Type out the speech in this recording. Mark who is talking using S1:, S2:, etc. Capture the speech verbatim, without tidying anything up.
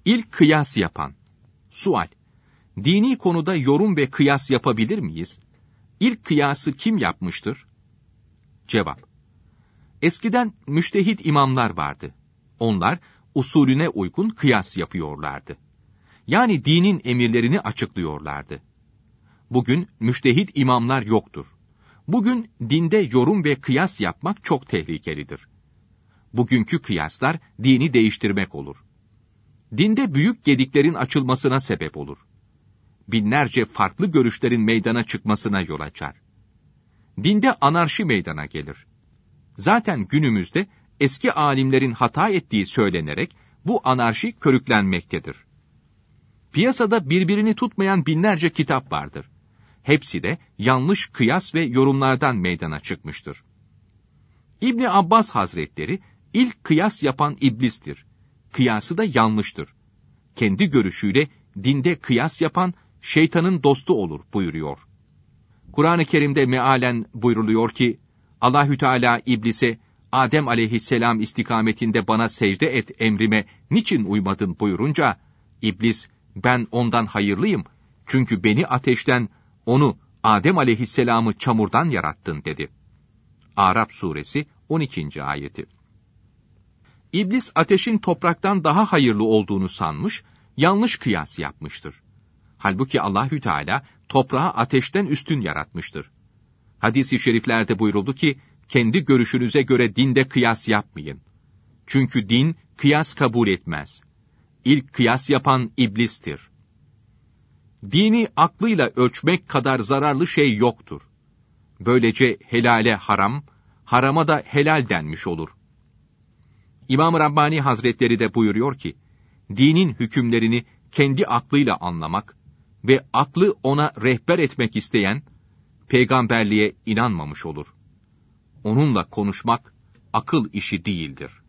S1: İlk kıyas yapan. Sual: Dini konuda yorum ve kıyas yapabilir miyiz? İlk kıyası kim yapmıştır? Cevap: Eskiden müştehit imamlar vardı. Onlar usulüne uygun kıyas yapıyorlardı. Yani dinin emirlerini açıklıyorlardı. Bugün müştehit imamlar yoktur. Bugün dinde yorum ve kıyas yapmak çok tehlikelidir. Bugünkü kıyaslar dini değiştirmek olur. Dinde büyük gediklerin açılmasına sebep olur. Binlerce farklı görüşlerin meydana çıkmasına yol açar. Dinde anarşi meydana gelir. Zaten günümüzde eski alimlerin hata ettiği söylenerek bu anarşi körüklenmektedir. Piyasada birbirini tutmayan binlerce kitap vardır. Hepsi de yanlış kıyas ve yorumlardan meydana çıkmıştır. İbni Abbas Hazretleri ilk kıyas yapan iblistir. Kıyası da yanlıştır. Kendi görüşüyle dinde kıyas yapan şeytanın dostu olur buyuruyor. Kur'an-ı Kerim'de mealen buyruluyor ki Allahü Teala iblise Adem aleyhisselam istikametinde bana secde et emrime niçin uymadın buyurunca iblis ben ondan hayırlıyım çünkü beni ateşten onu Adem aleyhisselamı çamurdan yarattın dedi. Araf suresi on ikinci ayeti. İblis ateşin topraktan daha hayırlı olduğunu sanmış, yanlış kıyas yapmıştır. Halbuki Allahü Teala toprağı ateşten üstün yaratmıştır. Hadis-i şeriflerde buyuruldu ki, kendi görüşünüze göre dinde kıyas yapmayın. Çünkü din kıyas kabul etmez. İlk kıyas yapan iblistir. Dini aklıyla ölçmek kadar zararlı şey yoktur. Böylece helale haram, harama da helal denmiş olur. İmam-ı Rabbani Hazretleri de buyuruyor ki, dinin hükümlerini kendi aklıyla anlamak ve aklı ona rehber etmek isteyen, peygamberliğe inanmamış olur. Onunla konuşmak akıl işi değildir.